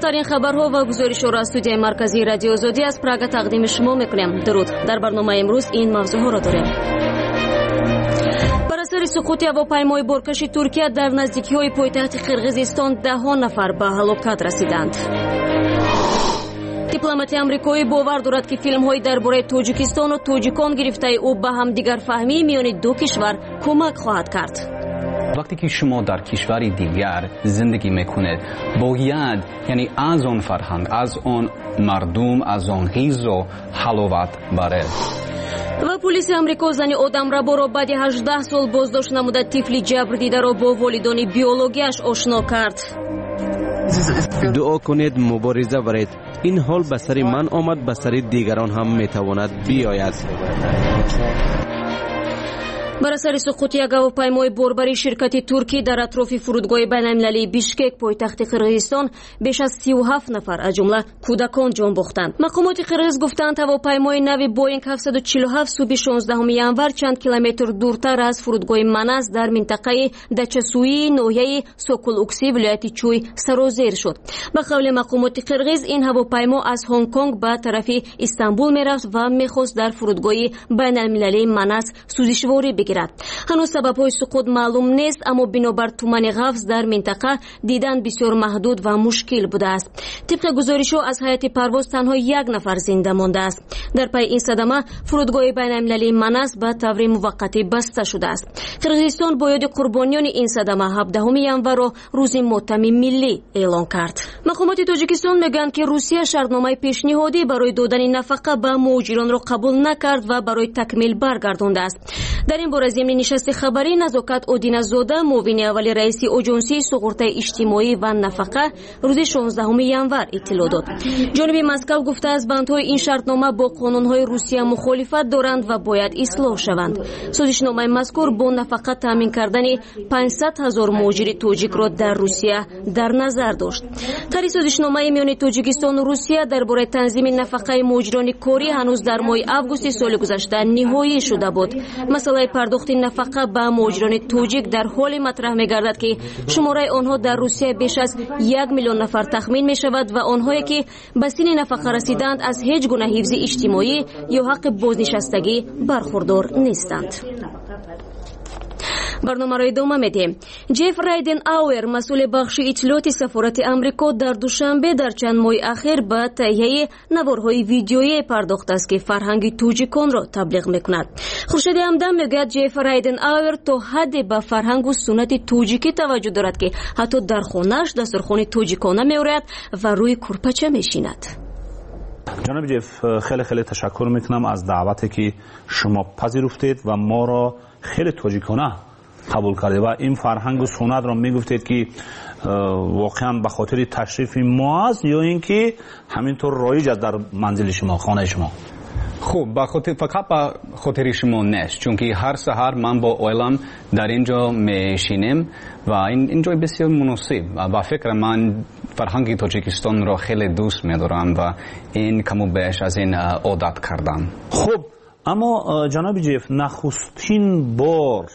آخرین خبرها و گزارش‌ها را از استودیوی مرکزی رادیو آزادی از پراگ تقدیم شما می‌کنیم. درود. در برنامه امروز این موضوع‌ها را داریم. بر اثر سقوط هواپیمای بارکش ترکیه در نزدیکی‌های پایتخت قرقیزستان 10 نفر به هلاکت رسیدند. دیپلماتی آمریکایی باور دارد که فیلم‌های درباره تاجیکستان و تاجیکان گرفته او به همدیگر فهمی میان دو کشور کمک خواهد کرد. وقتی که شما در کشوری دیگر زندگی میکنید باید یعنی از آن فرهنگ، از آن مردم، از آن حیز و حلاوت برید. و پلیس آمریکا زن آدم ربا را بعد 18 سال بازداشت نموده طفل جبر دیده را با والدان بیولوژیش آشنا کرد. دعا کنید مبارزه برید. این حال به سر من آمد، به سر دیگران هم میتواند بیاید. بر اثر سقوط یک هواپیمای باربری شرکت ترکی در اطراف فرودگاه بین‌المللی بیشکک پایتخت قرقیزستان بیش از 37 نفر از جمله کودکان جان باختند. مقامات قرقیز گفتند هواپیمای نو بوینگ 747 صبح 16 ینور چند کیلومتر دورتر از فرودگاه مناس در منطقه دچسویی ناحیه سوکولوکسی ولایت چوی سرازیر شد. به قول مقامات قرقیز این هواپیما از هنگ کنگ به طرف استانبول میرفت و میخواست در فرودگاه بین‌المللی مناس سوزشواری بگیرد. هنوز سبب‌های سقوط معلوم نیست، اما بنابر تومن قفز در منطقه دیدن بسیار محدود و مشکل بوده است. طبق گزارش‌ها از هیئت پرواز تنها یک نفر زنده مانده است. در پی این صدمه فرودگاه بین‌المللی مناس به طور موقتی بسته شده است. قرقیزستان با یاد قربانیان این صدمه 17 ینور را روز ماتم ملی اعلان کرد. مقامات تاجیکستان میگویند که روسیه شرطنامه پیشنهادی برای دادن نفقه به مهاجران را قبول نکرد و برای تکمیل برگردانده است. در این باره ضمن نشست خبری نزاکت اودینه زاده معاون اول رئیس اجنسی سقوط اجتماعی و نفقه روز 16 ینور اطلاع داد. جانب مسکو گفته است بندهای این شرطنامه با قانون‌های روسیه مخالفت دارند و باید اصلاح شوند. سازشنامه مذکور با نفقه تامین کردن 500,000 مهاجر تاجیک را در روسیه در نظر داشت. طرح سازشنامه میان تاجیکستان و روسیه درباره تنظیم نفقه مهاجران کاری هنوز در ماه آگوست سال گذشته نهایی شده بود. مسئله پرداخت نفقه به مهاجران تاجیک در حال مطرح می‌گردد که شماره آنها در روسیه بیش از 1 میلیون نفر تخمین می‌شود و آنهایی که به سن نفقه رسیدند از هیچ گونه حفظ اجتماعی یا حق بازنشستگی برخوردار نیستند. برنامه را ادامه میدیم. جف رایدن آور مسئول بخش اطلاعات سفارت آمریکا در دوشنبه در چند ماه اخیر به تهیه نوارهای ویدیویی پرداخت است که فرهنگ تاجیکان را تبلیغ میکند. خورشید همدم میگوید جف رایدن آور تا حد به فرهنگ و سنت تاجیکی توجه دارد که حتی در خانه‌اش دسترخوان تاجیکانه میآورد و روی کورپاچه میشیند. جناب جف خیلی خیلی تشکر میکنم از دعوتی که شما پذیرفتید و ما را خیلی تاجیکانه قبول کرده و این فرهنگ و سنت را میگفتید که واقعا به خاطر تشریف ما است یا اینکه همینطور رایج است در منزل شما، خانه شما؟ خوب، فقط به خاطر شما نیست، چون که هر سحر من با اویلم در اینجا میشینیم و اینجا بسیار مناسب و فکر من فرهنگ تاجیکستان را خیلی دوست می‌دارم و این کم و بیش از این عادت کردم. خب اما جناب جف نخستین بار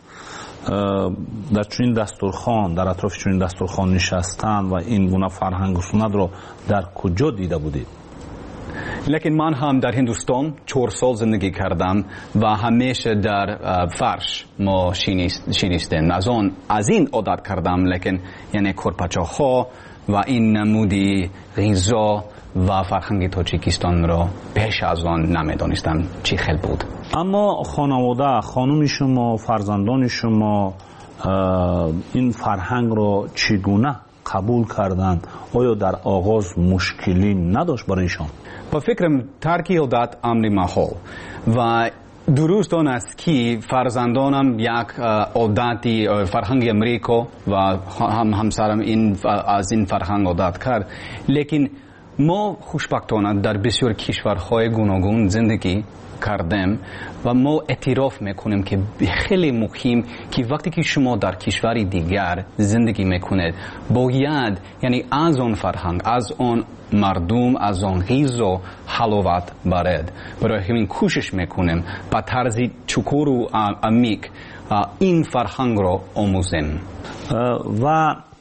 در چنین دسترخوان، در اطراف چنین دسترخوان نشستن و این گونه فرهنگ و سنت را در کجا دیده بودید؟ لیکن من هم در هندوستان 4 سال زندگی کردم و همیشه در فرش ما شینیستیم. از این عادت کردم، لیکن یعنی کورپاچه ها و این نمودی غذا و فرهنگ تاجیکستان را پیش از آن نمیدانستم چی خیلی بود. اما خانواده، خانم شما، فرزندان شما این فرهنگ را چگونه قبول کردند؟ آیا در آغاز مشکلی نداشت برایشان؟ با فکرم ترک عادت امر محال و درست آن است که فرزندانم یک عادتی فرهنگ امریکا و همسرم از این فرهنگ عادت کرد، لیکن ما خوشبختانه در بسیار کشورهای گوناگون زندگی کردیم و ما اعتراف میکنیم که خیلی مهم که وقتی که شما در کشوری دیگر زندگی میکنید باید یعنی از آن فرهنگ، از آن مردم، از آن حیز و حلاوت برید. برای همین کوشش میکنیم با طرز چکور و عمیق این فرهنگ را آموزیم. و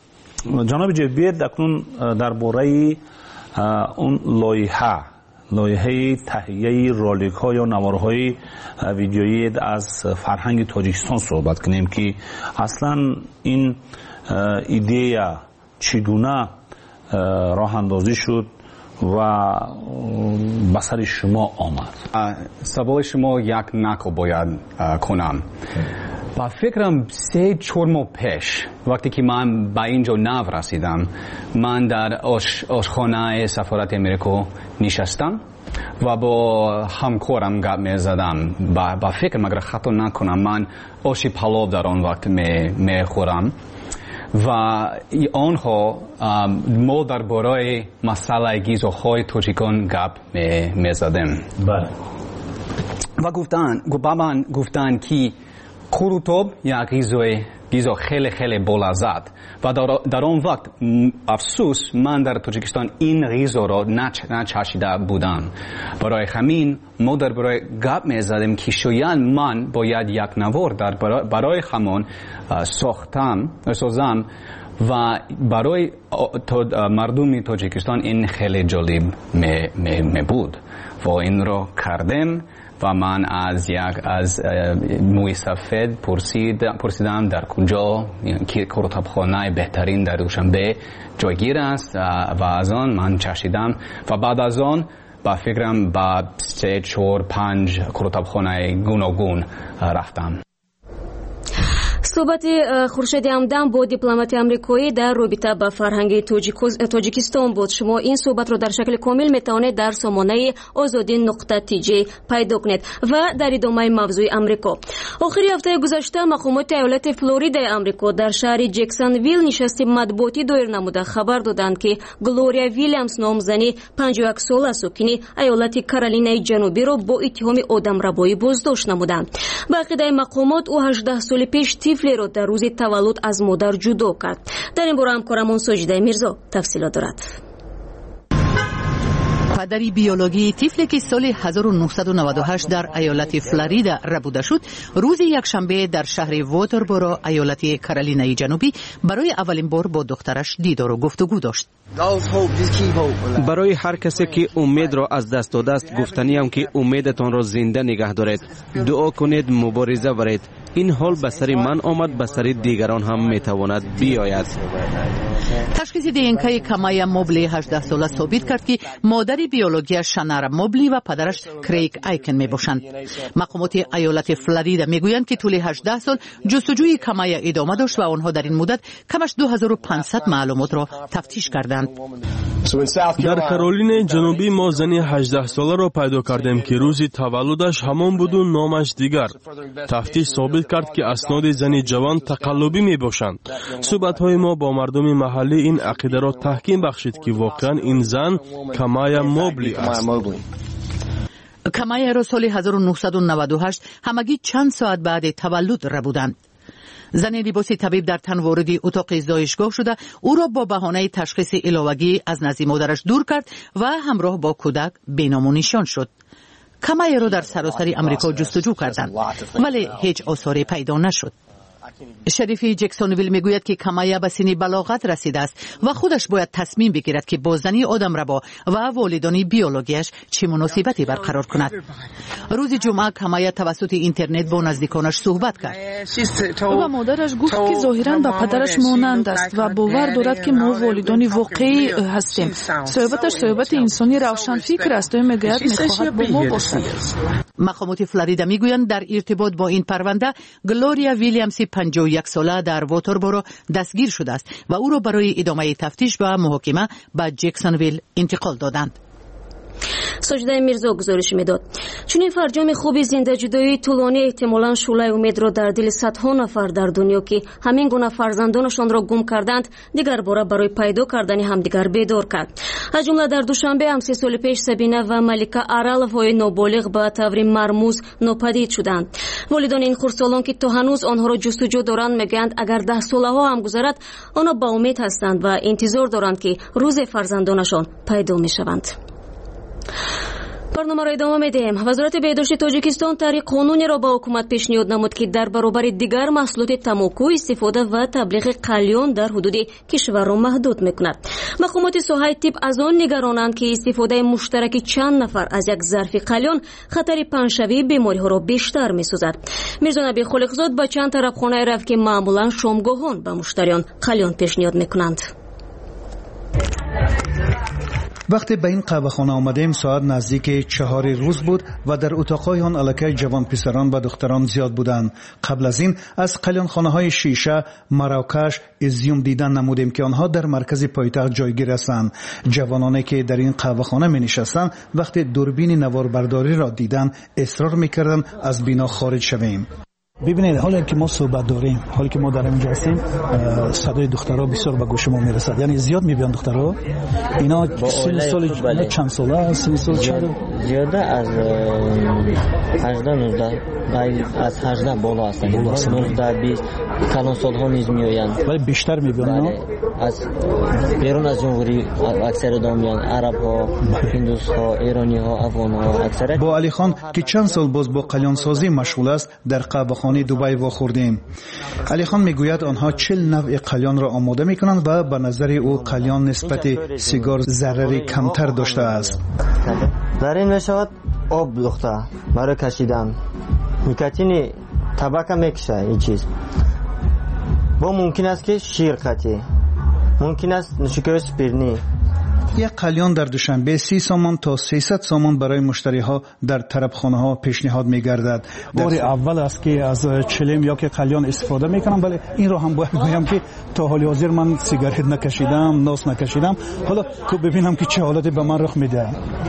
جناب جبیر اکنون درباره اون لایحه تهیه رول‌ها یا نوارهای ویدیویی از فرهنگ تاجیکستان صحبت کنیم که اصلا این ایده چگونه راه اندازی شد و به سر شما آمد؟ سوال شما یک نقل باید کنم. با فکرم 3-4 ماه پیش وقتی که من به اینجا نو رسیدم، من در آشخانه سفارت امریکا نشستم و با همکارم گپ میزدم. با فکرم اگر خطا نکنم من آش پلو در آن وقت میخورم و آنها ما درباره مسئله غذاهای تاجیکان گپ میزدیم. بله. و گفتن که قروتاب یک غذا خیلی خیلی بلذت و در آن وقت افسوس من در تاجیکستان این غذا را نچشیده بودم. برای همین ما درباره گپ میزدیم که شاید من باید یک نوار برای همان سازم و برای مردم تاجیکستان این خیلی جالب می بود و این را کردیم. و من از موی سفید پرسیدم در کجا که کتابخانه بهترین در دوشنبه جایگیر است و از آن من چشیدم و بعد از آن با فکرم با 3-4-5 کتابخانه گوناگون رفتم. صحبت خورشید همدم با دیپلمات آمریکایی در رابطه با فرهنگ تاجیکستان بود. شما این صحبت رو در شکل کامل میتوانید در سامانه azadi.tj پیدا کنید. و در ادامه موضوع آمریکا، آخری هفته گذشته مقامات ایالت فلوریدا آمریکا در شهر جکسونویل نشست مطبوعاتی دایر نموده خبر دادند که گلوریا ویلیامز نامزنی 51 ساله ساکن ایالت کارولینای جنوبی را با اتهام آدمربایی بازداشت نمودند. با عقیده مقامات او 18 سال پیش طفلی را در روز تولد از مادر جدا کرد. در این باره همکارمون ساجده میرزا تفصیلات دارد. پدری بیولوژی طفلی که سال 1998 در ایالت فلوریدا ربوده شد، روز یکشنبه در شهر واتربورو ایالت کارولینای جنوبی برای اولین بار با دخترش دیدار و گفتگو داشت. برای هر کسی که امید را از دست داده است گفتنیم که امیدتان را زنده نگه دارید. دعا کنید، مبارزه ورید. این حال به سر من آمد، به سر دیگران هم میتواند بیاید. تشخیص دی‌ان‌کی کامایا موبلی 18 ساله ثابت کرد که مادر بیولوژیش شنارا موبلی و پدرش کریگ آیکن میباشند. مقامات ایالت فلوریدا میگویند که طول 18 سال جستجوی کامایا ادامه داشت و آنها در این مدت کمش 2500 معلومات را تفتیش کردند. در کارولین جنوبی ما زنی 18 ساله را پیدا کردیم که روز تولدش همان بود و نامش دیگر. تفتیش ثابت کرد که اسناد زنی جوان تقلبی می باشند. صحبت‌های ما با مردم محلی این عقیده را تحکیم بخشید که واقعا این زن کامایا موبلی است. کامایا را سال 1998 همگی چند ساعت بعد تولد را بودند. زن لباس طبیب در تن وارد اتاق زایشگاه شده او را با بهانه تشخیص علاوگی از نزد مادرش دور کرد و همراه با کودک بینام و نشان شد. کامایا را در سراسر امریکا جستجو کردند ولی هیچ آثاری پیدا نشد. شریف جکسونویل میگوید که کامایا به سن بلاغت رسیده است و خودش باید تصمیم بگیرد که با زنی آدمربا و والدان بیولوژیش چه مناسبتی برقرار کند. روز جمعه کامایا توسط اینترنت با نزدیکانش صحبت کرد و مادرش گفت که ظاهراً با پدرش مانند است و باور دارد که ما والدان واقعی هستیم. صحبتش صحبت انسانی روشن فکر است و میگوید میخواهد با ما باشد. مقامات فلوریدا میگویند در ارتباط با این پرونده گلوریا ویلیامز 51 ساله در واتربورو دستگیر شده است و او را برای ادامه تفتیش و محاکمه به جکسونویل انتقال دادند. ساجده میرزا گزارش میداد. چون این فرجام خوبی زنده جدایی طولانی احتمالاً شعله امید را در دل صدها نفر در دنیا که همین گونه فرزندانشان را گم کردند دیگر باره برای پیدا کردن همدیگر بیدار کرد. از جمله در دوشنبه هم 3 سال پیش سبینه و ملیکا ارالوای نابالغ به طور مرموز ناپدید شدند. والدان این خردسالان که تا هنوز آنها را جستجو دارند میگویند اگر 10 سالها هم گذرد آنها با امید هستند و انتظار دارند که روز فرزندانشان پیدا میشوند. برنامه را ادامه میدیم. وزارت بهداشت تاجیکستان طریق قانونی را به حکومت پیشنهاد نمود که در برابر دیگر محصولات تماکو استفاده و تبلیغ قلیان در حدود کشور را محدود میکند. مقامات ساحه طب از آن نگرانند که استفاده مشترک چند نفر از یک ظرف قلیان خطر پنشوی بیماری ها را بیشتر میسازد. میرزا نبی خالقزاد به چند طرف خانه رفت که معمولا شامگاهان به مشتریان قلیان پیشنهاد میکنند. وقتی به این قهوه‌خانه آمدیم ساعت نزدیک 4 روز بود و در اتاق‌های آن الکی جوان پسران و دختران زیاد بودند. قبل از این از قلیانخانه‌های شیشه، مراکش، ازیوم دیدن نمودیم که آنها در مرکز پایتخت جایگیر هستند. جوانانی که در این قهوه‌خانه می‌نشستند وقتی دوربین نواربرداری را دیدند اصرار می‌کردند از بنا خارج شویم. ببینید حالا که ما صحبت داریم، حالا که ما در اینجا هستیم، صدای دخترها بسیار به گوش ما میرسد. یعنی زیاد میبینن دخترها. اینا سال چند ساله؟ سال زیاده از 18 19 از 18 بالا هستن. 19 20 کلان سالها نیز میآیند. ولی بیشتر میبینن. از بیرون از جمهوری اکثر دامیان، عرب ها، هندوس ها، ایرانی ها، افغان ها اکثر. با علی خان که چند سال باز با قلیان سازی مشغول است در قهوه‌خانه دبی واخوردیم. علی خان میگوید آنها 40 نوع قلیان را آماده میکنند و به نظر او قلیان نسبت سیگار ضرری کمتر داشته است. در این میشود آب دوخته برای کشیدن، نیکوتین تباک میکشه. این چیز با ممکن است که شیر قطعی، ممکن است نوشیدنی اسپرنی. یک قلیان در دوشنبه 30 سامان تا 300 سامان برای مشتری ها در طربخانه ها پیشنهاد می گردد. بار اول است که از چلم یا که قلیان استفاده می کنم، ولی این رو هم باید بگم که تا حال حاضر من سیگارت نکشیدم، ناس نکشیدم. حالا که ببینم که چه حالتی به من رخ میده.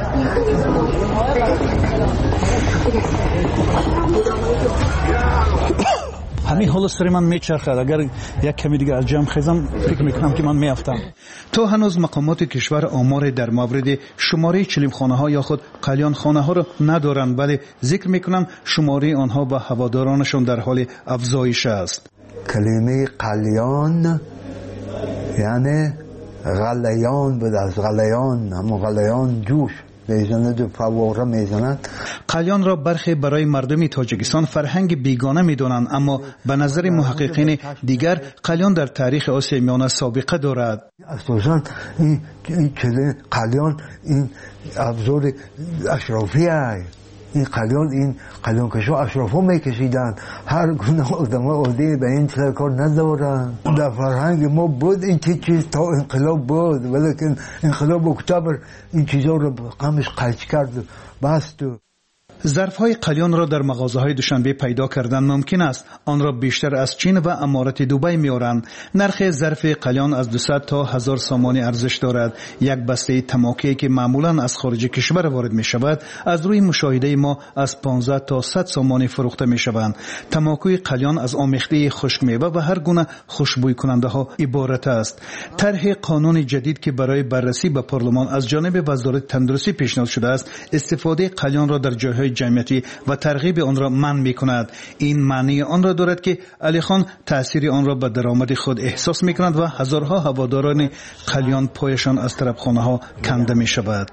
همین حالا سر من میچرخد. اگر یک کمی دیگه از جمع خیزم فکر میکنم که من میافتم. تا هنوز مقامات کشور آمار در مورد شماره چلیمخانه ها یا خود قلیان خانه ها را ندارند، ولی ذکر میکنم شماره آنها با هوادارانشان در حال افزایش است. کلمه قلیان یعنی غلیان بود، از غلیان، همون غلیان جوش میزند و فواره میزند. قلیان را برخی برای مردم تاجیکستان فرهنگ بیگانه میدانند، اما به نظر محققین دیگر قلیان در تاریخ آسیای میانه سابقه دارد. اساساً این قلیان این ابزار اشرافی است. این قلیان کشا اشرافا میکشیدن. هر گونه آدم عادی به این کار ندارن. در فرهنگ ما بود این چیز تا انقلاب بود، ولیکن انقلاب اکتبر این چیزا رو قمش قلچ کرد بست. ظرف‌های قلیان را در مغازه‌های دوشنبه پیدا کردن ممکن است. آن را بیشتر از چین و امارات دبی می‌آورند. نرخ ظرف قلیان از 200 تا 1000 سامانی ارزش دارد. یک بسته تماکی که معمولاً از خارج کشور وارد می‌شود، از روی مشاهده ما از 15 تا 100 سامانی فروخته می‌شوند. تماکی قلیان از آمیخته خشک میوه و هر گونه خوشبوی کننده‌ها عبارت است. طرح قانون جدید که برای بررسی به پارلمان از جانب وزارت تندرستی پیشنهاد شده است، استفاده قلیان را در جای‌های جمعیتی و ترغیب آن را منع می‌کند. این معنی آن را دارد که علی خان تأثیر آن را به درآمد خود احساس می‌کند و هزارها هواداران قلیان پایشان از طربخانه‌ها کنده می‌شود.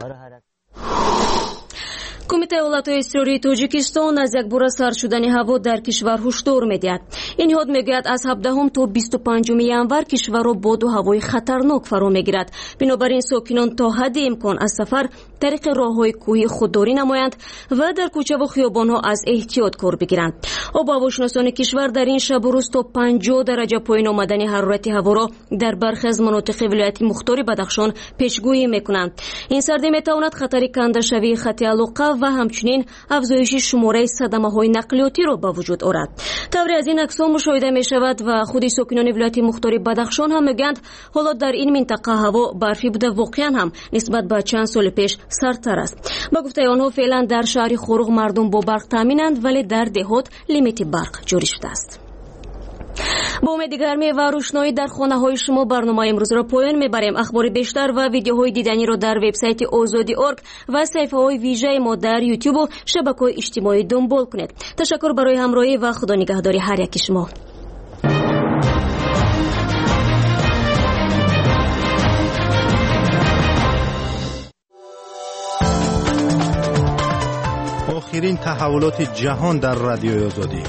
کمیته ایالت‌های اضطراری تاجیکستان از یک بحران سرد شدن هوا در کشور هشدار می‌دهد. این نهاد می‌گوید از 17 تا 25 ینور کشور را باد و هوای خطرناک فرا می‌گیرد. بنابراین ساکنان تا حد امکان از سفر طریق راه‌های کوهی خودداری نمایند و در کوچه و خیابان‌ها از احتیاط کار بگیرند. آب و هواشناسان کشور در این شب و روز تا 50 درجه پایین آمدن حرارت هوا را در برخی از مناطق ولایت مختار بدخشان پیشگویی می‌کنند. این سردی می‌تواند خطر کنده‌شوی خط علاقه و همچنین افزایش شماره صدمه‌های نقلیاتی را به وجود آورد. طوری از این عکس‌ها مشاهده می‌شود و خود ساکنان ولایت مختار بدخشان هم میگویند حالا در این منطقه هوا برفی بوده، واقعا هم نسبت به چند سال پیش سردتر است. با گفته آنها فعلا در شهر خوروغ مردم با برق تامینند، ولی در دهات لیمیت برق جاری شده است. با امید گرمی و روشنایی در خانه‌های شما برنامه امروز را پایان میبریم. اخبار بیشتر و ویدیوهای دیدنی را در وبسایت آزادی.org و صفحه‌های ویژه ما در یوتیوب و شبکه‌های اجتماعی دنبال کنید. تشکر برای همراهی و خدا نگهداری هر یک شما. آخرین تحولات جهان در رادیوی آزادی.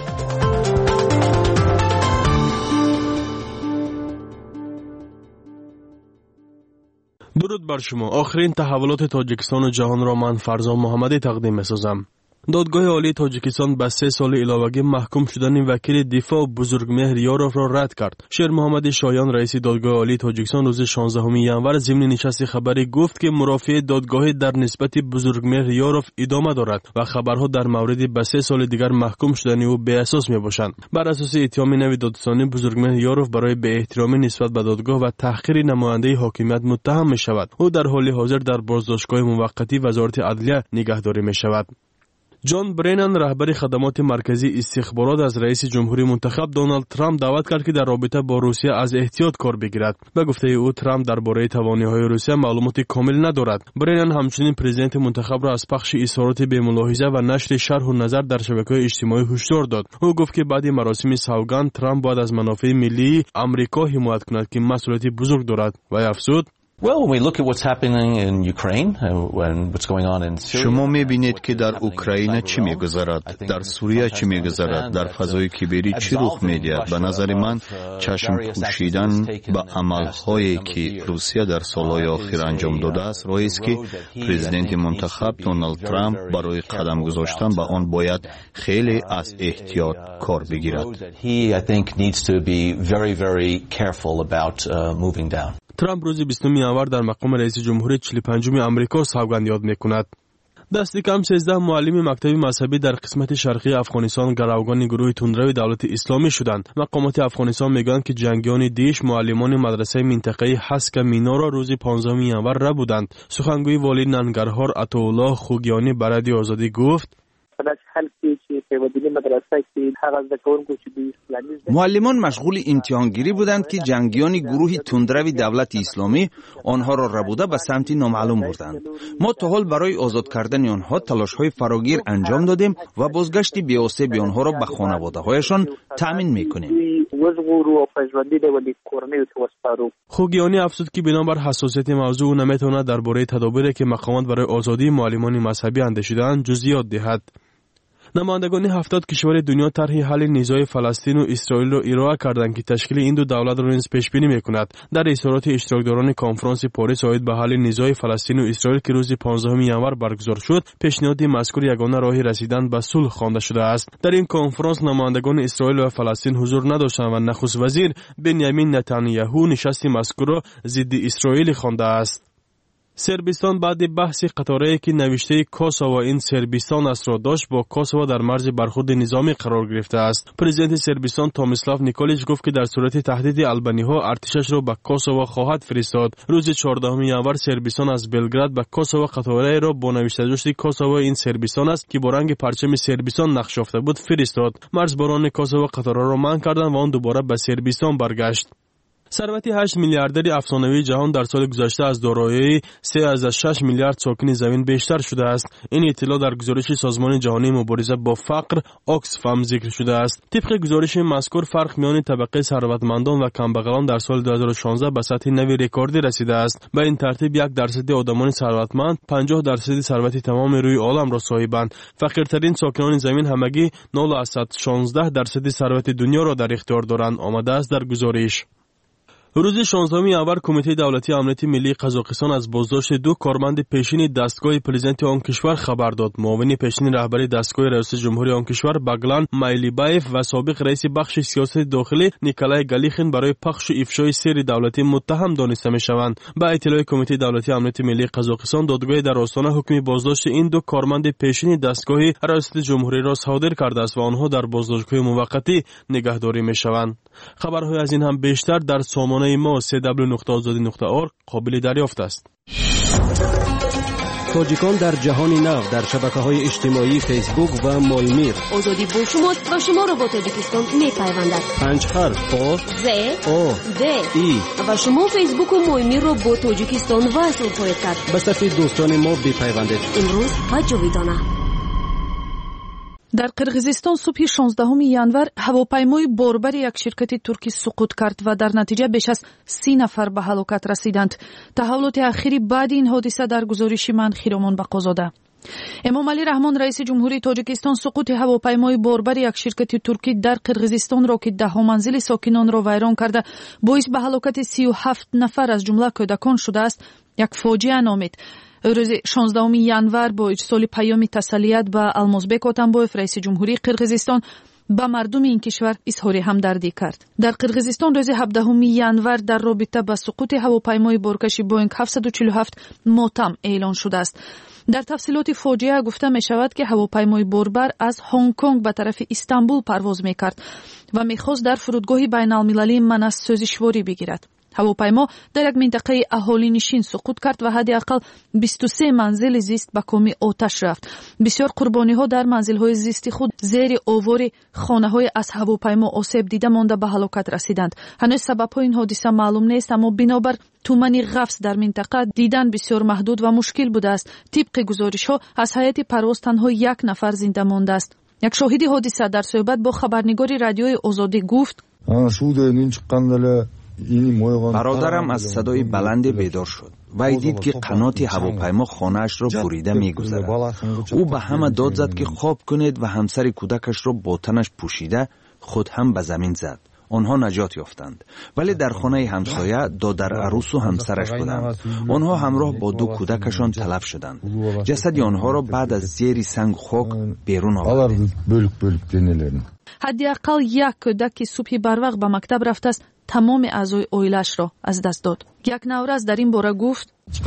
درود بر شما. آخرین تحولات تاجیکستان و جهان را من فرزان محمدی تقدیم می‌سازم. دادگاه عالی تاجیکستان به 3 سال علاوگی محکوم شدن وکیل دفاع بزرگمهر یاروف را رد کرد. شیر محمد شایان رئیس دادگاه عالی تاجیکستان روز 16 ینور ضمن نشست خبری گفت که مرافعه دادگاه در نسبت بزرگمهر یاروف ادامه دارد و خبرها در مورد به 3 سال دیگر محکوم شدن او بی اساس میباشند. بر اساس اتهام نوی دادستانی بزرگمهر یاروف برای بی احترامی نسبت به دادگاه و تحقیر نماینده حاکمیت متهم می شود. او در حال حاضر در بازداشتگاه موقتی وزارت عدلیه نگهداری می شود. جان برینن رهبر خدمات مرکزی استخبارات از رئیس جمهوری منتخب دونالد ترامپ دعوت کرد که در رابطه با روسیه از احتیاط کار بگیرد. به گفته او ترامپ درباره توانایی‌های روسیه معلومات کامل ندارد. برینن همچنین پرزیدنت منتخب را از پخش اظهارات بی ملاحظه و نشر شرح و نظر در شبکه‌های اجتماعی هشدار داد. او گفت که بعد مراسم سوگند ترامپ باید از منافع ملی آمریکا حمایت کند که مسئولیت بزرگ دارد و افزود شما می‌بینید که در اوکراین چی می‌گذرد، در سوریه چی می‌گذرد، در فضای کیبری چی رخ می‌دهد. به نظر من چشم پوشیدن به عمل‌هایی که روسیه در سال‌های آخر انجام داده است راهی است که پرزیدنت منتخب دونالد ترامپ برای قدم گذاشتن به آن باید خیلی از احتیاط کار بگیرد. ترامپ روز 20 ینور در مقام رئیس جمهوری 45 آمریکا سوگند یاد می‌کند. دست کم 13 معلم مکتب مذهبی در قسمت شرقی افغانستان گروگان گروه تندروی دولت اسلامی شدند. مقامات افغانستان میگویند که جنگیان دیش معلمان مدرسه منطقه حسک مینا را روز 15 ینور را بودند. سخنگوی والی ننگرهار عطاالله خوگیانی به رادیو آزادی گفت معلمان مشغول امتحانگیری بودند که جنگیان گروه تندروی دولت اسلامی آنها را ربوده به سمت نامعلوم بردند. ما تا حال برای آزاد کردن آنها تلاش‌های فراگیر انجام دادیم و بازگشت بی‌آسیب آنها را به خانواده‌هایشان تأمین می‌کنیم. خوگیانی افزود که بنابر حساسیت موضوع او نمی‌تواند درباره تدابیری که مقامات برای آزادی معلمان مذهبی اندیشیده‌اند جزئیات دهد. نمایندگان 70 کشور دنیا طرح حل نزاع فلسطین و اسرائیل را ارائه کردند که تشکیل این دو دولت را نیز پیش بینی می‌کند. در اظهارات اشتراکداران کنفرانس پاریس عاید به حل نزاع فلسطین و اسرائیل که روز 15 ینور برگزار شد، پیشنهاد مذکور یگانه راه رسیدن به صلح خوانده شده است. در این کنفرانس نمایندگان اسرائیل و فلسطین حضور نداشتند و نخست وزیر بنیامین نتانیاهو نشست مذکور را ضد اسرائیل خوانده است. سربستان بعد بحث قطاره‌ای که نوشته کوسوو این سربستان است را داشت با کوسوو در مرز برخورد نظامی قرار گرفته است. پرزیدنت سربستان تومیسلاو نیکولیچ گفت که در صورت تهدید آلبانی‌ها ارتشش را به کوسوو خواهد فرستاد. روز 14 ینور سربستان از بلگراد به کوسوو قطاره‌ای را با نوشته داشته کوسوو این سربستان است که با رنگ پرچم سربستان نقش یافته بود فرستاد. مرزبانان کوسوو قطار را منع کردند و آن دوباره به سربستان برگشت. ثروت 8 میلیاردر افسانه‌ای جهان در سال گذشته از دارایی 3.6 میلیارد ساکن زمین بیشتر شده است. این اطلاع در گزارش سازمان جهانی مبارزه با فقر آکسفم ذکر شده است. طبق گزارش مذکور فرق میان طبقه ثروتمندان و کمبغلان در سال 2016 به سطح نوی رکوردی رسیده است. به این ترتیب 1% آدمان ثروتمند 50% ثروت تمام روی عالم را صاحبند. فقیرترین ساکنان زمین همگی 0.16% ثروت دنیا را در اختیار دارند. آمده است در گزارش. روز 16 ینور کمیته دولتی امنیت ملی قزاقستان از بازداشت 2 کارمند پیشین دستگاه پرزیدنت آن کشور خبر داد. معاون پیشین رهبری دستگاه رئیس جمهوری آن کشور باگلان مایلیبایف و سابق رئیس بخش سیاست داخلی نیکولای گالیخین برای پخش و افشای سر دولتی متهم دانسته می‌شوند. با اطلاع کمیته دولتی امنیت ملی قزاقستان دادگاه در آستانه حکم بازداشت این 2 کارمند پیشین دستگاه رئیس جمهوری را صادر کرده است و آنها در بازداشتگاه موقتی نگهداری می‌شوند. خبرهای از این هم بیشتر در سامانه ما cw.azadi.org قابل دریافت است. تاجیکان در جهان نو در شبکه‌های اجتماعی فیسبوک و مایمیر. آزادی با شماست و شما را با تاجیکستان می‌پیوندد. 5 حرف آ ز او د ای و شما فیسبوک و مایمیر را با تاجیکستان وصل خواهید کرد. به صفحه دوستان ما بپیوندید. امروز و جاویدانه. در قرغیزستان صبح 16 ینور هواپیمای باربر یک شرکت ترکی سقوط کرد و در نتیجه بیش از 30 نفر به هلاکت رسیدند. تحولات اخیری بعد این حادثه در گزارش من خیرامان بقازاده. эмомалӣ раҳмон раиси ҷумҳурии тоҷикистон суқути ҳавопаймои борбари як ширкати туркӣ дар қирғизистонро ки даҳҳо манзили сокинонро вайрон карда боис ба ҳалокати 37 нафар аз ҷумла кӯдакон шудааст, як фоҷиа номид. рӯзи 16 январ бо ирсоли паёми тасалият ба Алмозбек Отамбоев раиси ҷумҳурии Қирғизистон ба мардуми ин кишвар изҳори ҳамдардӣ кард. Дар Қирғизистон рӯзи 17 январ дар робита ба суқути ҳавопаймои боркаши Боинг 747 мотам эълон шудааст. дар тафсилоти фоҷиа гуфта мешавад ки ҳавопаймои борбар аз Ҳонг Конг ба тарафи Истанбул парвоз мекард ва мехост дар фурудгоҳи байналмилалии Манас сӯзишворӣ бигирад. ҳавопаймо дар як минтақаи аҳолинишин суқут кард ва ҳадди ақал 23 манзили зист ба коми оташ рафт. бисёр қурбониҳо дар манзилҳои зисти худ зери овори хонаҳои аз ҳавопаймо осеб дида монда ба ҳалокат расиданд. ҳанӯз сабабҳои ин ҳодиса маълум нест, аммо бинобар тумани ғафс дар минтақа дидан бисёр маҳдуд ва мушкил будааст. тибқи гузоришҳо аз ҳайати парвоз танҳо як нафар зинда мондааст. як шоҳиди ҳодиса дар суҳбат бо хабарнигори радиои Озодӣ гуфт: бародарам аз садои баланде бедор шуд. вай дид ки қаноти ҳавопаймо хонаашро бурида мегузарад. ӯ ба ҳама дод зад ки хоб кунед ва ҳамсари кӯдакашро бо танаш пӯшида худ ҳам ба замин зад. онҳо наҷот ёфтанд, вале дар хонаи ҳамсоя додарарӯсу ҳамсараш буданд. онҳо ҳамроҳ бо ду кӯдакашон талаф шуданд. ҷасади онҳоро баъд аз зери сангу хок берун овардем. ҳадди ақал як кӯдак ки субҳи барвақт ба мактаб рафтааст, тамоми аъзои оилаашро аз даст дод. як навраз дар ин бора гуфт: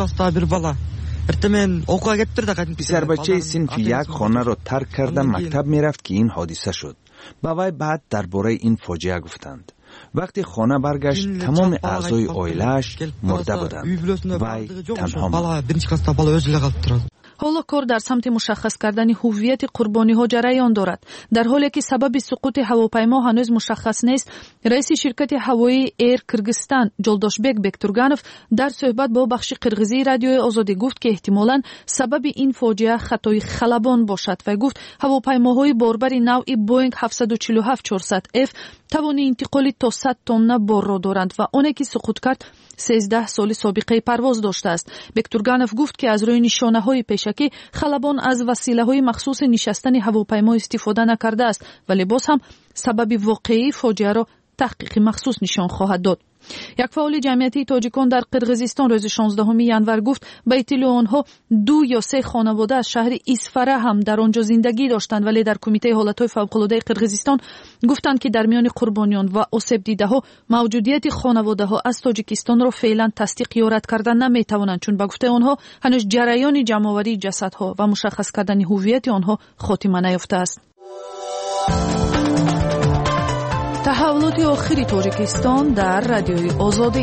писарбачаи синфи як хонаро тарк карда мактаб мерафт ки ин ҳодиса шуд. ба вай баъд дар бораи ин фоҷиа гуфтанд. вақти хона баргашт, тамоми аъзои оилааш мурда буданд. вай танҳо монд. ҳоло кор дар самти мушаххас кардани ҳуввияти қурбониҳо ҷараён дорад. дар ҳоле ки сабаби суқути ҳавопаймо ҳанӯз мушаххас нест, раиси ширкати ҳавоии Air Кыргызстан Ҷолдошбек Бектурганов дар суҳбат бо бахши қирғизии радиои Озодӣ гуфт ки эҳтимолан сабаби ин фоҷиа хатои халабон бошад. вай гуфт ҳавопаймоҳои борбари навъи Boeing 747-400F тавони интиқоли то 100 тонна борро доранд ва оне ки суқут кард 13 соли собиқаи парвоз доштааст. Бектурганов гуфт ки аз рӯи нишонаҳои пешакӣ халабон аз василаҳои махсуси нишастани ҳавопаймо истифода накардааст, вале боз ҳам сабаби воқеии фоҷиаро таҳқиқи махсус нишон хоҳад дод. як фаъоли ҷамъиятии тоҷикон дар Қирғизистон рӯзи 16 январ гуфт ба иттилоъ онҳо 2 ё 3 хонавода аз шаҳри Исфара ҳам дар он ҷо зиндагӣ доштанд, вале дар кумитаи ҳолатҳои фавқулодаи Қирғизистон гуфтанд ки дар миёни қурбониён ва осебдидаҳо мавҷудияти хонаводаҳо аз Тоҷикистонро феълан тасдиқ ё рад карда наметавонанд, чун ба гуфтаи онҳо ҳанӯз ҷараёни ҷамъоварии ҷасадҳо ва мушаххас кардани ҳуввияти онҳо хотима наёфтааст. таҳаввулоти охири Тоҷикистон дар радиои Озодӣ.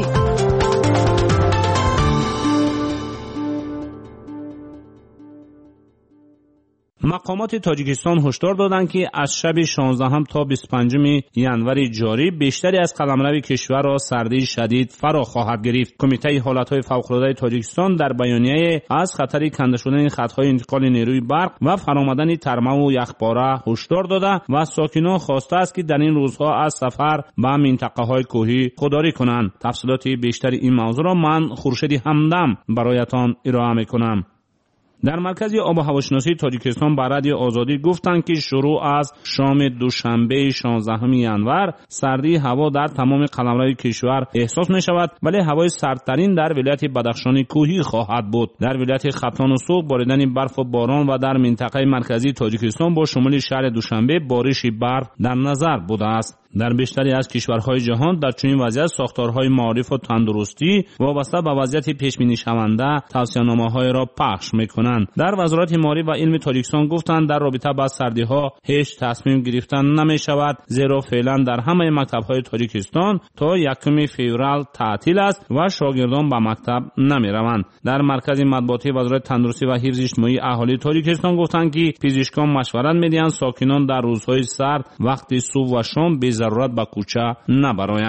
مقامات تاجیکستان هشدار دادند که از شب 16 تا 25 ینور جاری بیشتری از قلمرو کشور را سردی شدید فرا خواهد گرفت. کمیته حالتهای فوق‌العاده تاجیکستان در بیانیه از خطر کنده شدن خطهای انتقال نیروی برق و فرآمدن ترمه و یخباره هشدار داده و ساکنان خواسته است که در این روزها از سفر به منطقه‌های کوهی خودداری کنند. تفصیلات بیشتر این موضوع را من خورشید همدم برایتان ارائه می‌کنم. در مرکز آب و هواشناسی تاجیکستان با رادیو آزادی گفتند که شروع از شام دوشنبه 16 ینور سردی هوا در تمام قلمرو کشور احساس می شود، ولی هوای سردترین در ولایت بدخشان کوهی خواهد بود. در ولایت ختان و سوق باریدن برف و باران و در منطقه مرکزی تاجیکستان با شمول شهر دوشنبه بارش برف در نظر بوده است. در بیشتری از کشورهای جهان در چنین وضعیت ساختارهای معارف و تندرستی وابسته به وضعیت پیش‌بینی شونده توصیه‌نامه‌های را پخش می‌کنند. در وزارت معارف و علم تاجیکستان گفتند در رابطه با سردی‌ها هیچ تصمیم گرفتن نمی‌شود، زیرا فعلا در همه مکتب‌های تاجیکستان تا 1 فوریه تعطیل است و شاگردان به مکتب نمی‌روند. در مرکز مطبوعاتی وزارت تندرستی و حفظ اجتماعی اهالی تاجیکستان گفتند که پزشکان مشورت می‌دهند ساکنان در روزهای سرد وقتی صبح و شام ضرورت به کوچه نبرایند.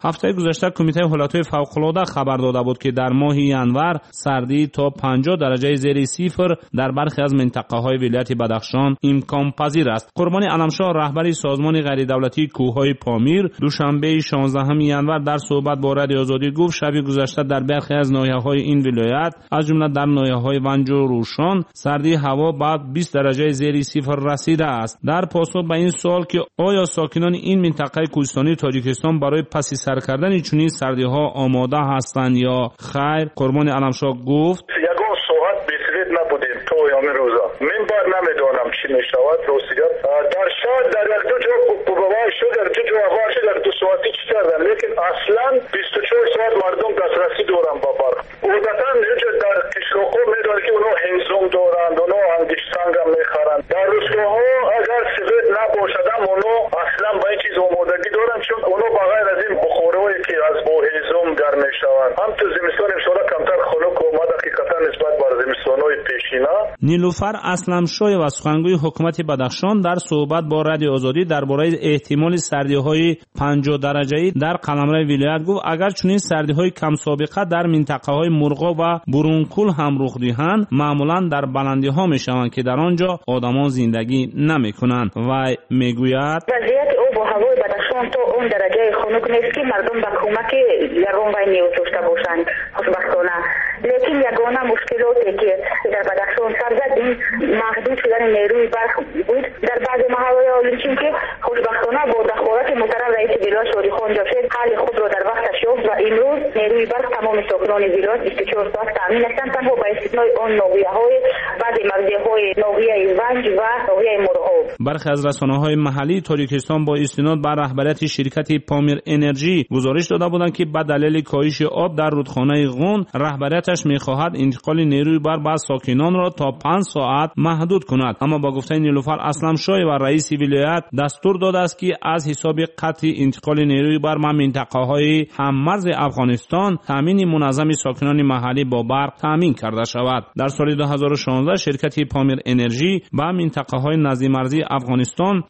هفته گذشته کمیته حالتهای فوق‌العاده خبر داده بود که در ماه ینور سردی تا 50 درجه زیر صفر در برخی از منطقه‌های ولایت بدخشان امکان پذیر است. قربانی علمشاه رهبر سازمان غیر دولتی کوههای پامیر دوشنبه 16 ینور در صحبت با رادیو آزادی گفت شب گذشته در برخی از ناحیه‌های این ولایت از جمله در ناحیه‌های ونج و روشان سردی هوا بعد 20 درجه زیر صفر رسیده است. در پاسخ به این سوال که آیا ساکنان این منطقه کوهستانی تاجیکستان برای پس سر کردن چنین سردی‌ها آماده هستند یا خیر، قربانی علمشاه گفت یگان ساعت بسیار نبودیم تا یوم روزا من بار نمیدونم چی میشود روسیات در شهر در یک دو جا بابای شد در دو جا آغاز شد در 2 ساعتی چی کردن لیکن اصلا 24 ساعت مردم دسترسی دارن با برق. عادتا در کشلوقو میدونی که اونا هنزوم دارند، اونا انگشتنگ هم میخرند. در روستاها اگر سفید نباشدن اونا اصلا با این چیز آمادگی دارن چون اونا بغیر از این بخورهایی که از با هنزوم گرم میشوند. هم تو زمستان امسال کمتر خنک اومد حقیقتا نسبت بر زمستانهای پیشینا. نیلوفر اسلمشاه و سخنگوی حکومت بدخشان در صحبت با رادیو آزادی درباره احتمال سردی‌های 50 درجه‌ای در قلمرو ولایت گفت اگر چنین سردی‌های کم سابقه در منطقه‌های مرغا و برونکول هم رخ دهند معمولاً در بلندی‌ها می‌شوند که در آنجا آدمان زندگی نمی‌کنند و میگوید وضعیت آب و هوای بدخشان تا اون درجه خنک نیست که مردم به کمک یگان و نیاز داشته باشند خوشبختانه. لیکن یگانه مشکلاتی که در بدخشان سر زد این محدود شدن نیروی برق بود. در بعض محلهای آلونچین که خوشبختانه با دخالت محترم رئیس ولایت شاریخان جمشید حل خود را در وقتش یافت و امروز نیروی برق تمام ساکنان ولایت 24 ساعت تامین هستند تنها با استثنای آن ناحیه‌های بعضی موضع‌های ناحیه ونج و ناحیه مرغاب. برخی از رسانه‌های محلی تاجیکستان با استناد بر رهبریت شرکت پامیر انرژی گزارش داده بودند که به دلیل کاهش آب در رودخانه غون رهبریتش می‌خواهد انتقال نیروی برق به ساکنان را تا 5 ساعت محدود کند. اما با گفته نیلوفر اسلمشاه و رئیس ولایت دستور داده است که از حساب قطع انتقال نیروی برق به منطقه‌های هممرز افغانستان تامین منظم ساکنان محلی با برق تامین کرده شود. در سال 2016 شرکت پامیر انرژی به منطقه‌های نزدیک مرزی افغانستان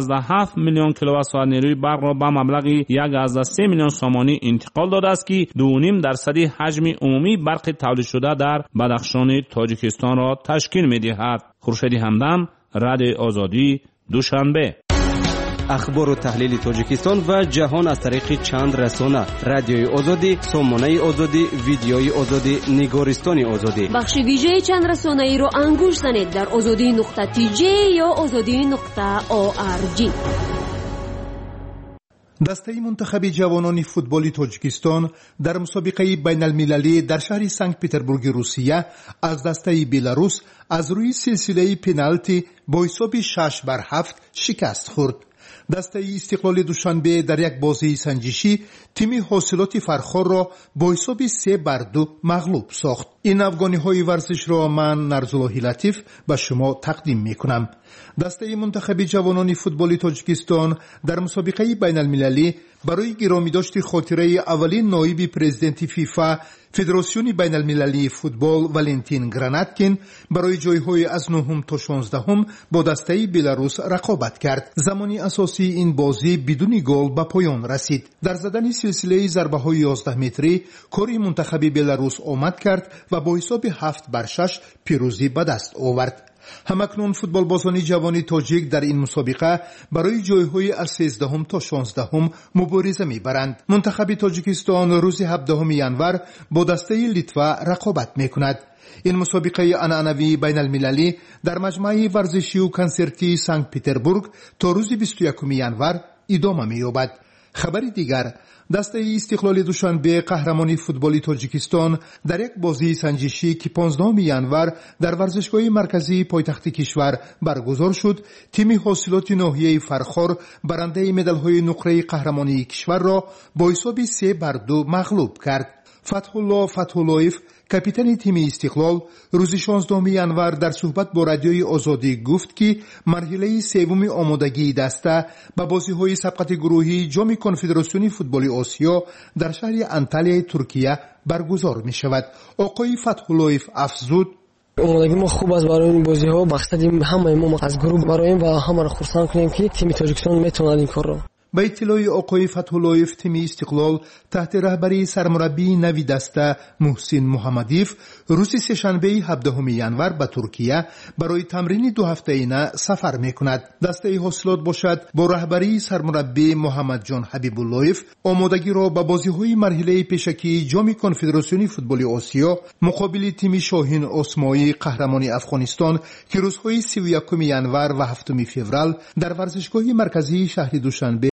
4.7 میلیون کیلووات ساعت نیروی برق را به مبلغ 1.3 میلیون سامانی انتقال داده است که 2.5 درصد حجم عمومی برق تولید شده در بدخشان تاجیکستان را تشکیل می‌دهد. خورشید همدم، رادیو آزادی، دوشنبه. اخبار و تحلیل تاجیکستان و جهان از طریق چند رسانه: رادیوی آزادی، سامانه آزادی، ویدیوی آزادی، نگارستان آزادی. بخش ویژه چند رسانه ای رو انگوش زنید در azadi.tj یا azadi.org. دسته منتخب جوانان فوتبال تاجیکستان در مسابقه بین المللی در شهر سنت پترزبورگ روسیه از دسته بلاروس از روی سلسله پنالتی با حساب 6-7 شکست خورد. دسته استقلال دوشنبه در یک بازی سنجشی تیم حاصلات فرخار را با حساب 3-2 مغلوب ساخت. این افغانی ورزش را من نرزاللهی لطیف به شما تقدیم می کنم. دسته منتخب جوانان فوتبال تاجیکستان در مسابقه بین المللی برای گرامی داشت خاطره اولین نایب پرزیدنت فیفا فدراسیون بین المللی فوتبال ولنتین گراناتکین برای جایهای از 9 تا 16 با دسته بلاروس رقابت کرد. زمانی اساسی این بازی بدون گل به پایان رسید. در زدن سلسله ضربه های 11 متری کاری منتخب بلاروس آمد کرد و با حساب 7-6 پیروزی به دست آورد. همکنون فوتبال بازان جوان تاجیک در این مسابقه برای جایهای از 13 تا 16 مبارزه می‌برند. منتخب تاجیکستان روز 17 ینور با دسته لیتوا رقابت می‌کند. این مسابقه عنعنوی بین المللی در مجمع ورزشی و کنسرتی سنت پترزبورگ تا روز 21 ینور ادامه می‌یابد. خبر دیگر: دسته استقلال دوشنبه قهرمانی فوتبالی تاجیکستان در یک بازی سنجشی که 15 ینور در ورزشگاه مرکزی پایتخت کشور برگزار شد تیم حاصلات ناحیه فرخار برنده مدال‌های نقره قهرمانی کشور را با حساب 3-2 مغلوب کرد. فتحالله فتحاللهیف کاپیتان تیم استقلال روز 16 ینور در صحبت با رادیوی آزادی گفت که مرحله سوم آمادگی دسته به بازی‌های سبقت گروهی جام کنفدراسیون فوتبال آسیا در شهر انتالیا ترکیه برگزار می‌شود. آقای فتحاللهیف افزود: آمادگی ما خوب است برای این بازی‌ها. مقصد همه ما از گروه برایم و همه را خرسند کنیم که تیم تاجیکستان می‌تواند این کار را. به اطلاع آقای فتح‌اللهیف تیم استقلال تحت رهبری سرمربی نوی دسته محسن محمدیف روز سه‌شنبه 17 ینور به ترکیه برای تمرین 2 هفته‌ایانه سفر می‌کند. دسته حاصلات باشد با رهبری سرمربی محمد جان حبیب‌اللهیف آمادگی را به بازی‌های مرحله پیشکی جام کنفدراسیون فوتبال آسیا مقابل تیم شاهین اسماعیلی قهرمان افغانستان که روزهای 31 ینور و 7 فوریه در ورزشگاه مرکزی شهر دوشنبه